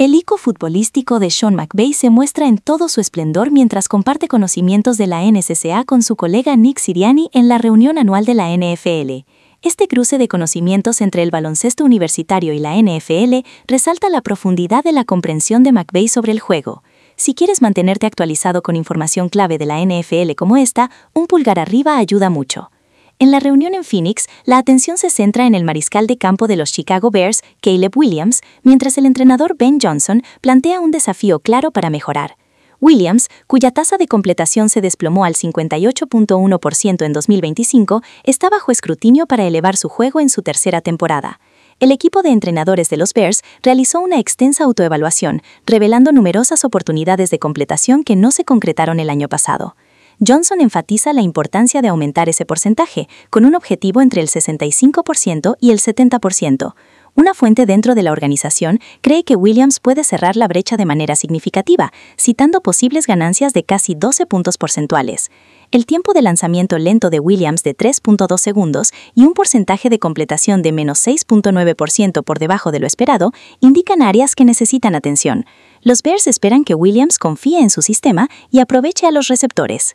El IQ futbolístico de Sean McVay se muestra en todo su esplendor mientras comparte conocimientos de la NSCA con su colega Nick Sirianni en la reunión anual de la NFL. Este cruce de conocimientos entre el baloncesto universitario y la NFL resalta la profundidad de la comprensión de McVay sobre el juego. Si quieres mantenerte actualizado con información clave de la NFL como esta, un pulgar arriba ayuda mucho. En la reunión en Phoenix, la atención se centra en el mariscal de campo de los Chicago Bears, Caleb Williams, mientras el entrenador Ben Johnson plantea un desafío claro para mejorar. Williams, cuya tasa de completación se desplomó al 58.1% en 2025, está bajo escrutinio para elevar su juego en su tercera temporada. El equipo de entrenadores de los Bears realizó una extensa autoevaluación, revelando numerosas oportunidades de completación que no se concretaron el año pasado. Johnson enfatiza la importancia de aumentar ese porcentaje, con un objetivo entre el 65% y el 70%. Una fuente dentro de la organización cree que Williams puede cerrar la brecha de manera significativa, citando posibles ganancias de casi 12 puntos porcentuales. El tiempo de lanzamiento lento de Williams de 3.2 segundos y un porcentaje de completación de menos 6.9% por debajo de lo esperado indican áreas que necesitan atención. Los Bears esperan que Williams confíe en su sistema y aproveche a los receptores.